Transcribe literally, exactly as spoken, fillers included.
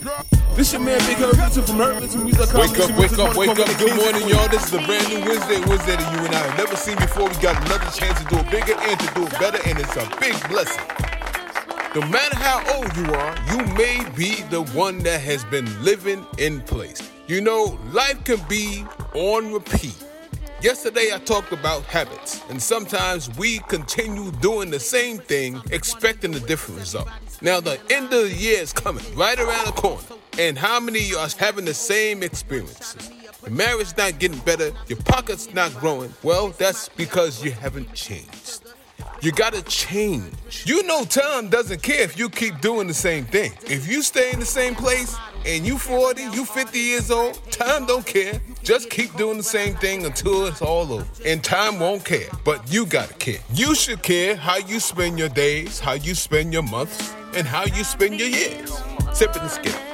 This your man Big Herb from Herb to Music. Wake up, wake up, wake up. Good morning, y'all. This is a brand new Wednesday, Wednesday that you and I have never seen before. We got another chance to do it bigger and to do it better, and it's a big blessing. No matter how old you are, you may be the one that has been living in place. You know, life can be on repeat. Yesterday I talked about habits, and sometimes we continue doing the same thing, expecting a different result. Now the end of the year is coming, right around the corner, and how many of you are having the same experiences? Your marriage not getting better, your pocket's not growing. Well, that's because you haven't changed. You gotta change. You know time doesn't care if you keep doing the same thing. If you stay in the same place and you forty, you fifty years old, time don't care. Just keep doing the same thing until it's all over. And time won't care, but you gotta care. You should care how you spend your days, how you spend your months, and how you spend your years. Sip it and skip it.